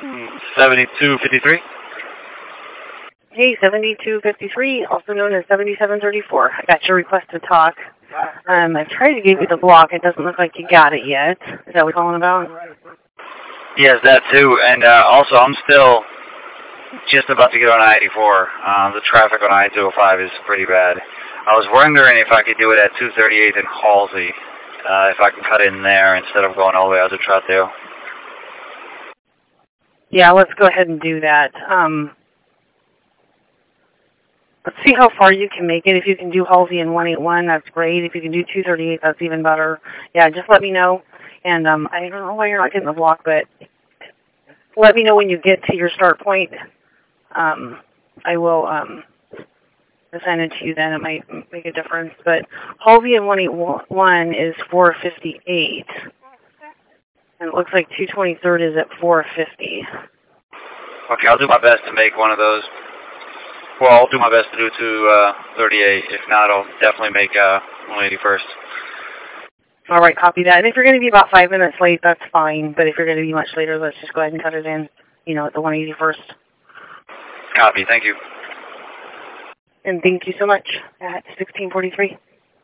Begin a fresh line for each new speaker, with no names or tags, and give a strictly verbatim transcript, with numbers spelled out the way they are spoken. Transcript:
seventy-two fifty-three.
Hey, seventy-two fifty-three, also known as seventy-seven thirty-four. I got your request to talk. Um, I've tried to give you the block. It doesn't look like you got it yet. Is that what you're calling about?
Yes, that too. And uh, also, I'm still just about to get on I eighty-four. Uh, the traffic on I two oh five is pretty bad. I was wondering if I could do it at two thirty-eight in Halsey, uh, if I can cut in there instead of going all the way out to Troutdale.
Yeah, let's go ahead and do that. Um, let's see how far you can make it. If you can do Halsey in one eighty-one, that's great. If you can do two thirty-eight, that's even better. Yeah, just let me know. And um, I don't know why you're not getting the block, but let me know when you get to your start point. Um, I will um, assign it to you then. It might make a difference. But Halsey in one eighty-one is four fifty-eight. And it looks like two twenty-third is at four fifty.
Okay, I'll do my best to make one of those. Well, I'll do my best to do two thirty-eight. If not, I'll definitely make uh, one eighty-first.
All right, copy that. And if you're going to be about five minutes late, that's fine. But if you're going to be much later, let's just go ahead and cut it in, you know, at the one eighty-first.
Copy. Thank you.
And thank you so much at sixteen forty-three.